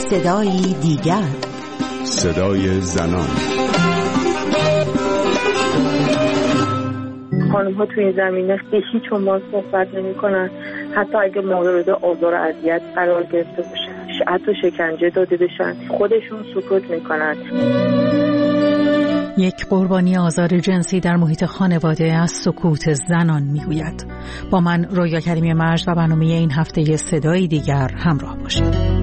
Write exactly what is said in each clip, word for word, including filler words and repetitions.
صدایی دیگر، صدای زنان. خانم ها توی این زمینه به هیچ عنوان صحبت نمی کنن. حتی اگه مورد آزار و اذیت قرار گرفته باشن، حتی شکنجه داده بشن، خودشون سکوت میکنن. یک قربانی آزار جنسی در محیط خانواده از سکوت زنان میگوید. با من رویا کریمی مرج و برنامه این هفته صدای دیگر همراه باشید.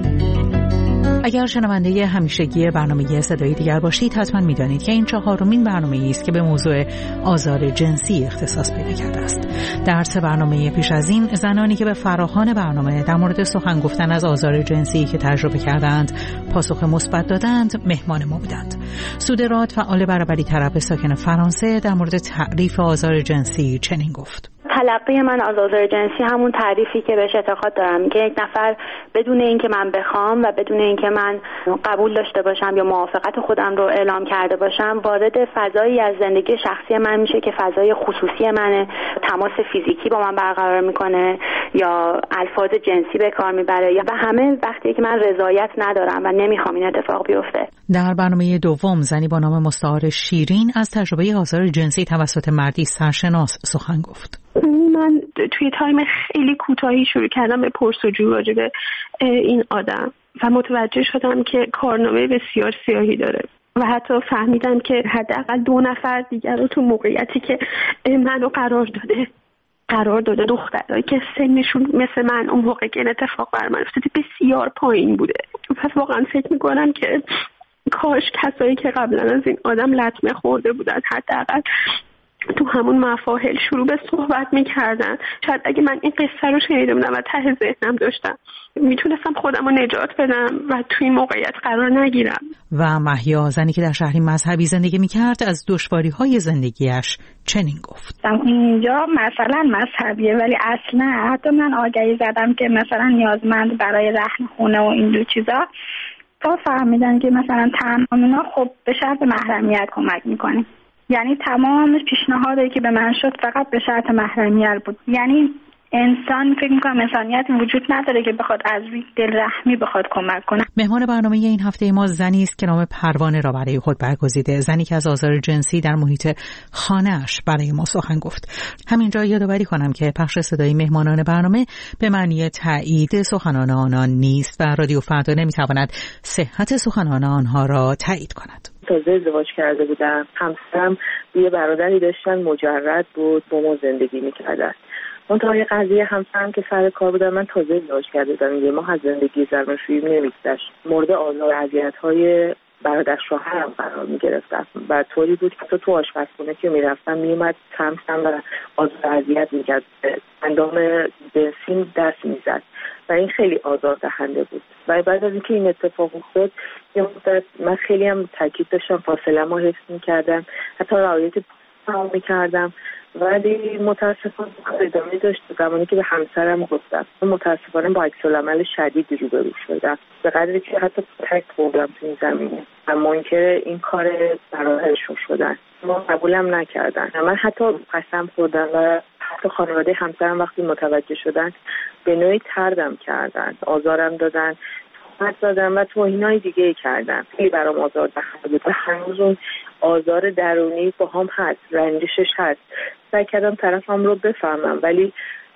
اگر شنونده همیشگی برنامه صدای دیگر باشید، حتما میدانید که این چهارمین برنامه‌ای است که به موضوع آزار جنسی اختصاص پیدا کرده است. در سه برنامه پیش از این، زنانی که به فراخوان برنامه در مورد سخن گفتن از آزار جنسی که تجربه کردند پاسخ مثبت دادند، مهمان ما بودند. سودراد، فعال برابری طلب ساکن فرانسه، در مورد تعریف آزار جنسی چنین گفت: تلقی من از آزار جنسی همون تعریفی که بهش اعتقاد دارم که یک نفر بدون اینکه من بخوام و بدون اینکه من قبول داشته باشم یا موافقت خودم رو اعلام کرده باشم، وارد فضایی از زندگی شخصی من میشه که فضای خصوصی منه، تماس فیزیکی با من برقرار میکنه یا الفاظ جنسی به کار میبره، یا و همه وقتی که من رضایت ندارم و نمیخوام این اتفاق بیفته. در برنامه دوم، زنی با نام مستعار شیرین از تجربه آزار جنسی توسط مردی سرشناس سخن گفت. من توی تایم خیلی کوتاهی شروع کردم به پرسجو راجع به این آدم و متوجه شدم که کارنامه بسیار سیاهی داره و حتی فهمیدم که حداقل دو نفر دیگر رو تو موقعیتی که منو قرار داده قرار داده دخترایی که سنشون مثل من اون موقع که این اتفاق بر من افتاده بسیار پایین بوده. پس واقعا فکر میکنم که کاش کسایی که قبلا از این آدم لطمه خورده بودن حداقل تو همون مفاهل شروع به صحبت میکردن. شاید اگه من این قصه رو شنیده بودم و ته ذهنم داشتم، میتونستم خودم رو نجات بدم و توی این موقعیت قرار نگیرم. و مهیا، زنی که در شهری مذهبی زندگی میکرد، از دشواری‌های زندگیش چنین گفت: اینجا مثلا مذهبیه ولی اصلا حتی من آگهی زدم که مثلا نیازمند برای رهن خونه و این دو چیزا، تا فهمیدن که مثلا تمامینا خب به شرط محرمیت کمک میکنیم. یعنی تمام پیشنهادی که به من شد فقط به شرط محرمیت بود. یعنی انسان فکر می‌کنم انسانیت وجود نداره که بخواد از دل رحمی بخواد کمک کنه. مهمان برنامه این هفته ما زنی است که نام پروانه را برای خود برگزیده، زنی که از آزار جنسی در محیط خانه‌اش برای ما سخن گفت. همینجا یادآوری کنم که پخش صدای مهمانان برنامه به معنی تایید سخنان آنان نیست و رادیو فردا نمی‌تواند صحت سخنان آنها را تایید کند. تازه ازدواج کرده بودم، همسرم یه برادری داشتن مجرد بود، با ما زندگی می‌کردن. اون تا یه قضیه همسرم که سر کار بودم، من تازه ازدواج کرده بودم، یه ماه از زندگی زناشویی نمی‌گذشت، مورد آزار و اذیت‌های برادر شوهرم قرار می‌گرفتم و طوری بود که تو آشپزخونه که می‌رفتم میومد سمتم و آزار و اذیت می‌کرد، اندام بنزین دست می‌زد و این خیلی آزاردهنده بود. و بعد از اینکه این اتفاق افتاد، یه مدت من خیلی هم تاکید داشتم فاصله‌مو حفظ می‌کردم، حتی رعایت پاسم می‌کردم، ولی متاسفانه ادامه داشت. زمانی که به همسرم گفتم، متاسفانه با عکس‌العمل شدیدی روبرو شدم، به قدری که حتی تک خوردم تو این زمینه و منکر این کار برادرشون شدن. ما قبولم نکردن. من حتی قسم خوردم و حتی خانواده همسرم وقتی متوجه شدن به نوعی طردم کردن، آزارم دادن، تهمت زدن و توهینای دیگه کردن. خیلی برام آزاردهنده بود و هنوز اون آزار درونی با هم هست، رنجشش هست. سعی کردم طرفم رو بفهمم ولی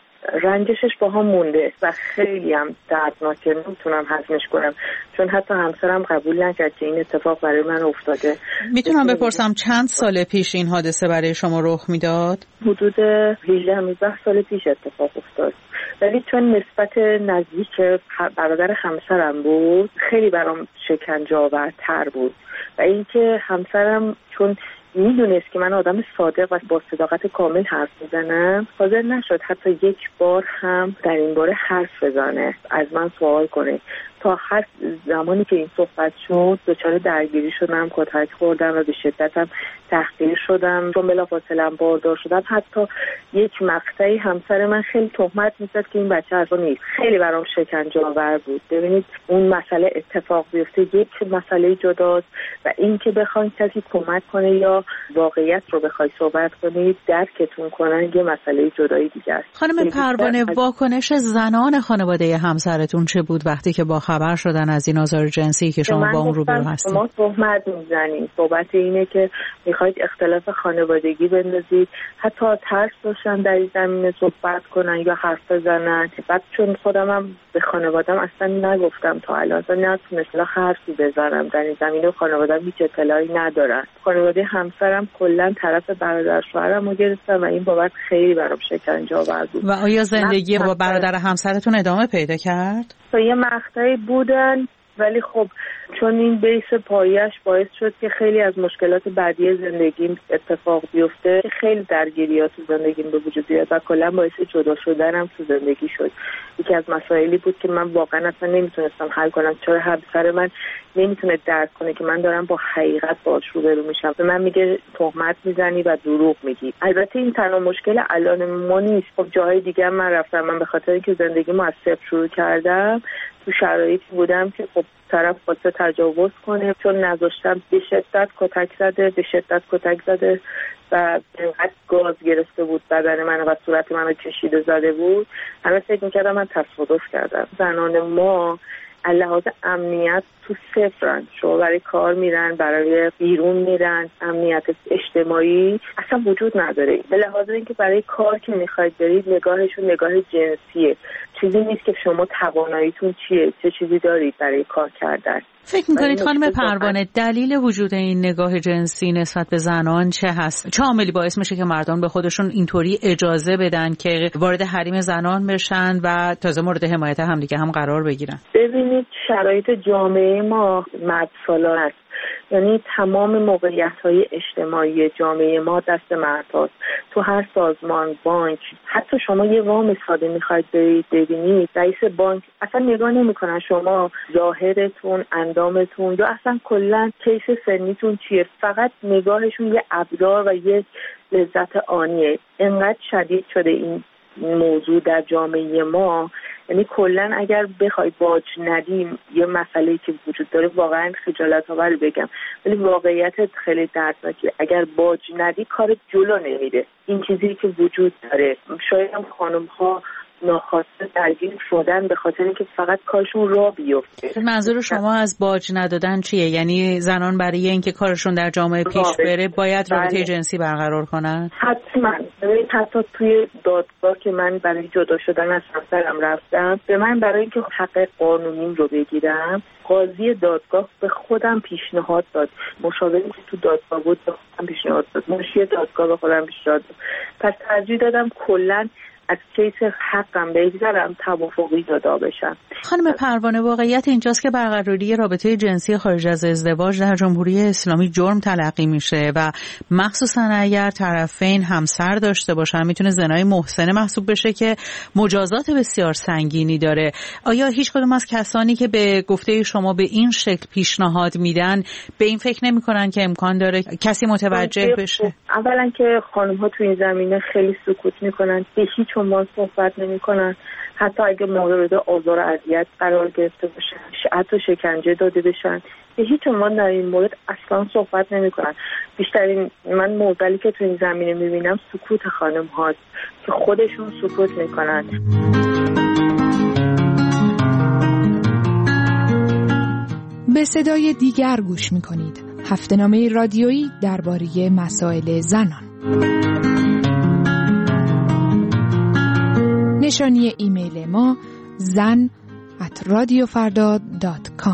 رنجشش با هم مونده و خیلی هم دردناکه، نمیتونم هضمش کنم، چون حتی همسرم قبول نکرد که این اتفاق برای من افتاده. میتونم بپرسم چند سال پیش این حادثه برای شما رخ میداد؟ حدود هجده نوزده سال پیش اتفاق افتاد، ولی چون نسبت نزدیک برادر همسرم بود خیلی برام شکنجه آورتر بود و اینکه همسرم چون میدونست که من آدم صادق و با صداقت کامل حرف میزنم، حاضر نشد حتی یک بار هم در این باره حرف بزنه، از من سوال کنه. تا هر زمانی که این صحبت شد دچار درگیری شدم، کتک خوردم و به شدتم تحقیر شدم، چون بلافاصله باردار شدم. حتی یک مقطعی همسر من خیلی تهمت میزد که این بچه از اون نیست. خیلی برام شکنجه آور بود. ببینید اون مسئله اتفاق بیفته یک مسئله جداست و این که بخواید کسی کمک کنه یا واقعیت رو بخواید صحبت کنید درکتون کنن یه مسئله جدایی دیگه است. خانم پروانه، واکنش زنان خانواده همسرتون چه بود وقتی که با باخبر شدن از این آزار جنسی که شما با اون روبرو هستید؟ شما تهمت میزنید، صحبت اینه که میخواید اختلاف خانوادگی بندازید، حتی ترس داشتن در این زمینه صحبت کنن یا حرف بزنن. بعد چون خودم هم به خانوادم اصلا نگفتم تا الان، اصلا نتونستم حرفی بزنم در این زمینه، خانوادم هیچ اطلاعی ندارن. خانواده همسرم کلا طرف برادر شوهرم رو گرفتن و این بابت خیلی برام شکنجه آور بود. و آیا زندگی با برادر همسرتون ادامه پیدا کرد؟ تا یه مقطعی بودن، ولی خب چون این بیس پایش باعث شد که خیلی از مشکلات بعدی زندگیم اتفاق بیفته، که خیلی درگیریات تو زندگیم به وجود بیاد و کلا باعث جدا شدنم تو زندگی شد. یکی از مسائلی بود که من واقعا اصلا نمیتونستم حل کنم. چرا همسر من نمیتونه درک کنه که من دارم با حقیقت باهاش روبرو میشم؟ به من میگه تهمت میزنی و دروغ میگی. البته این تنها مشکل الان ما نیست، خب جاهای دیگه من رفتم. من به خاطر اینکه زندگیمو از صفر شروع کردم تو شرایطی بودم که خب طرف خواسته تجاوز کنه، چون نذاشتم به شدت کتک زده به شدت کتک زده و اینقدر گاز گرفته بود بدن من و صورت منو کشیده زده بود. همه فکر میکردم من تصادف کردم. زنان ما لحاظ امنیت تو صفرن، شما برای کار میرن، برای بیرون میرن، امنیت اجتماعی اصلا وجود نداره. به لحاظ اینکه برای کار که میخواید برید نگاهشون نگاه جنسیه، چیزی نیست که شما تواناییتون چیه، چه چیزی دارید برای کار کردن. فکر میکنید خانم پروانه دلیل وجود این نگاه جنسی نسبت به زنان چه هست؟ چه عاملی باعث میشه که مردان به خودشون اینطوری اجازه بدن که وارد حریم زنان بشن و تازه مورد حمایت همدیگه هم قرار بگیرن؟ ببینید شرایط جامعه ما مرد سالار است، یعنی تمام موقعیت‌های اجتماعی جامعه ما دست مرد هاست. تو هر سازمان، بانک، حتی شما یه وام ساده میخواید برید ببینید، رئیس بانک اصلا نگاه نمیکنن شما ظاهرتون، اندامتون یا اصلا کلا کیس سنیتون چیه، فقط نگاهشون یه ابزار و یه لذت آنیه. انقدر شدید شده این موضوع در جامعه ما، یعنی کلا اگر بخوای باج ندیم یه مسئله‌ای که وجود داره، واقعا خجالت آور بگم ولی واقعیت خیلی دردناکه. اگر باج ندی کار جلو نمیره. این چیزی که وجود داره. شاید هم خانم‌ها ناخواسته درگیر شدن به خاطر اینکه فقط کارشون راه بیفته. منظور شما از باج ندادن چیه؟ یعنی زنان برای اینکه کارشون در جامعه پیش بره باید رابطه بله. جنسی برقرار کنن؟ حتما. ببینید حتی توی دادگاه که من برای جدا شدن از همسرم رفتم، به من برای اینکه حق قانونیم رو بگیرم، قاضی دادگاه به خودم پیشنهاد داد. مشاوری که تو دادگاه بود به خودم پیشنهاد داد. مشیر دادگاه به خودم پیشنهاد داد. پس ترجیح دادم کلاً از کیس حقم بگذارم، توافقی جدا بشم. خانم پروانه واقعیت اینجاست که برقراری رابطه جنسی خارج از ازدواج در جمهوری اسلامی جرم تلقی میشه و مخصوصا اگر طرفین همسر داشته باشن میتونه زنای محسن محسوب بشه که مجازات بسیار سنگینی داره. آیا هیچ کدوم از کسانی که به گفته شما به این شکل پیشنهاد میدن به این فکر نمیکنن که امکان داره کسی متوجه بشه؟ اولا که خانم ها تو این زمینه خیلی سکوت میکنن، به هیچ عنوان صحبت نمیکنن. حتی اگه مورد آزار و اذیت قرار گرفته باشن، حتی شکنجه داده بشن، به هیچ عنوان در این مورد اصلا صحبت نمیکنن. بیشترین من موضوعی که تو این زمینه میبینم سکوت خانم هاست که خودشون سکوت میکنن. به صدای دیگر گوش میکنید. هفته‌نامه رادیویی درباره مسائل زنان. نشانی ایمیل ما زن ات رادیو فردا دات کام.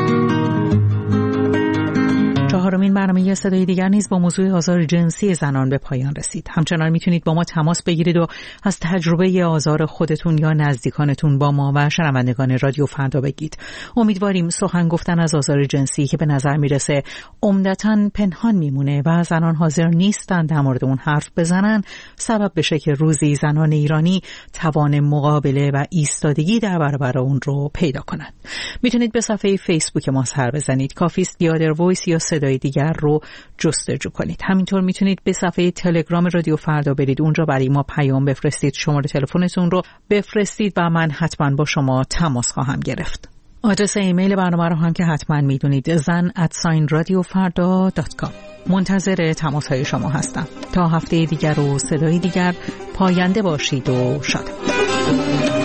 چهارمین برنامه صدای دیگر نیز با موضوع آزار جنسی زنان به پایان رسید. همچنان میتونید با ما تماس بگیرید و از تجربه آزار خودتون یا نزدیکانتون با ما و شنوندگان رادیو فردا بگید. امیدواریم سخن گفتن از آزار جنسی که به نظر میرسه عمدتاً پنهان میمونه و زنان حاضر نیستن در مورد اون حرف بزنن سبب بشه که روزی زنان ایرانی توان مقابله و ایستادگی در برابر اون رو پیدا کنند. میتونید به صفحه فیسبوک ما سر بزنید. کافیست دیادر وایس یا صدای دیگر رو جستجو کنید. همینطور میتونید به صفحه تلگرام رادیو فردا برید، اونجا برای ما پیام بفرستید، شماره تلفنتون رو بفرستید و من حتما با شما تماس خواهم گرفت. آدرس ایمیل برنامه رو هم که حتما میدونید، زن ات رادیو فردا دات کام. منتظر تماس های شما هستم. تا هفته دیگر و صدای دیگر، پاینده باشید و شاد.